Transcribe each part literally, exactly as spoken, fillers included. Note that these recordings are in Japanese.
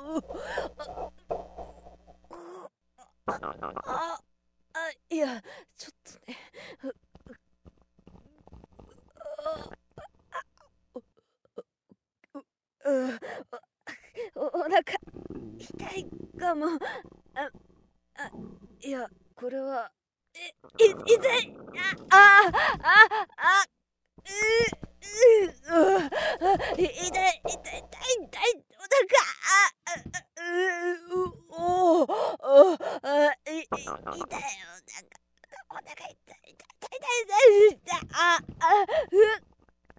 あ、あ、いや、ちょっとね。お、お腹痛いかも。あ、あ、いや、これは、え、い、痛い。あ、あ、あ、あ、う、う、う、あ、い、痛い、痛い、痛い、痛い、お腹、あ、あ、う、う、お、お、あ、い、い、痛い、お腹、お腹痛い、痛い、痛い、痛い、痛い、あ、あ、う、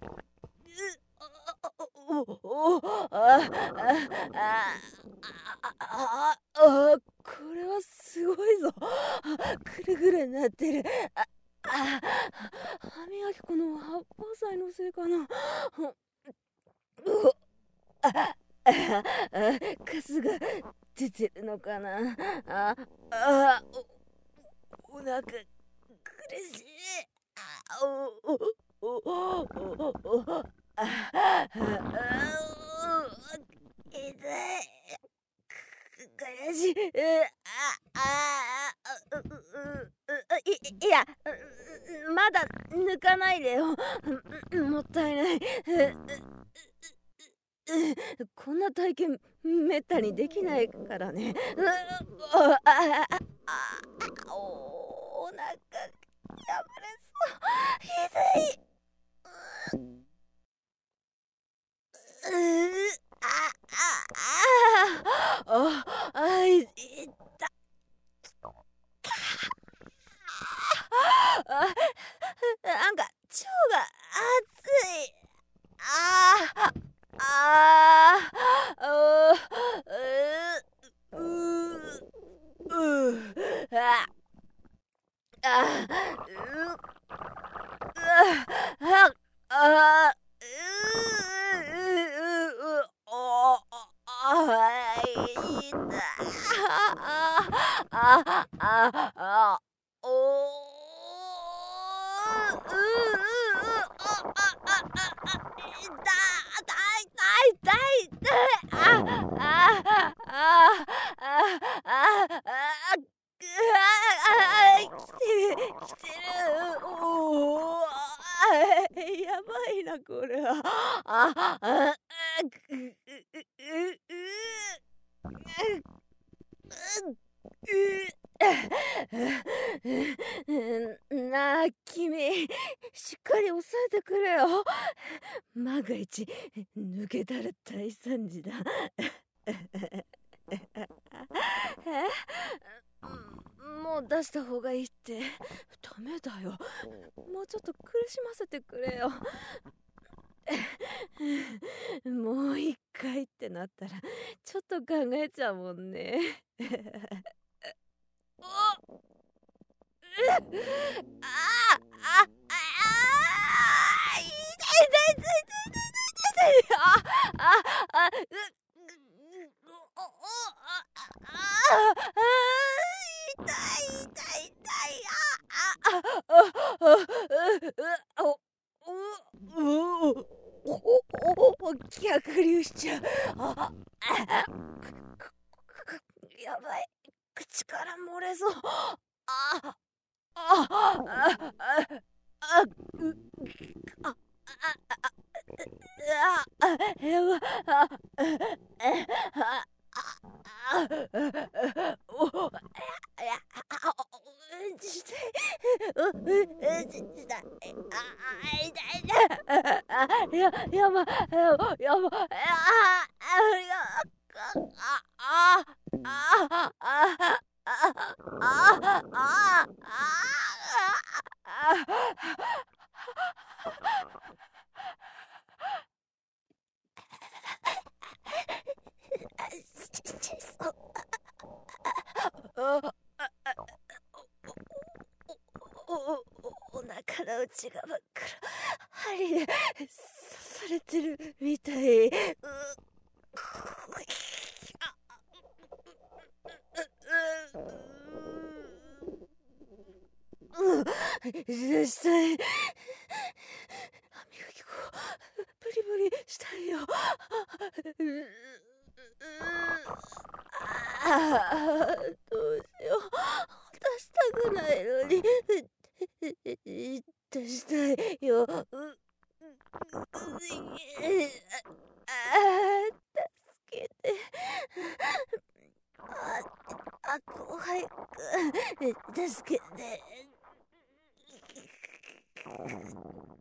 おおおあああああこれはすごいぞ。くるぐるなってる。ああ歯磨き粉の発泡剤のせいかな。うああカスが出てるのかな。ああお、お腹苦しい。あおおおおおああ痛い。悔しい。あああうういいやまだ抜かないでよ。もったいない。こんな体験めったにできないからね。あああお腹破れそう。ひどい。うあああああいたあなんか腸が熱い。あああうううああうああやばいなこれは。ああうううなあ君しっかり押さえてくれよ。万が一抜けたら大惨事だ。もう出した方がいいって。ダメだよ。もうちょっと苦しませてくれよ。もう一回ってなったらちょっと考えちゃうもんね。おうああああ痛い痛い痛い痛い痛い痛い痛い痛いあああうおおああ痛い痛い痛いああああおおおお逆流しちゃう。ああやばい口から漏れそう。あああああうあああやばあああおやあうんちしたいうんうんちしたいあ痛い痛いあややばやばやばああやああああああお腹の内側から針で刺されてるみたい。ううんしたい。歯磨き粉ブリブリしたいよ。 ああ、どうしよう。出したくないのに。出したいよ。う、う、ああ、助けて。あ、あ、怖いくん、助けて。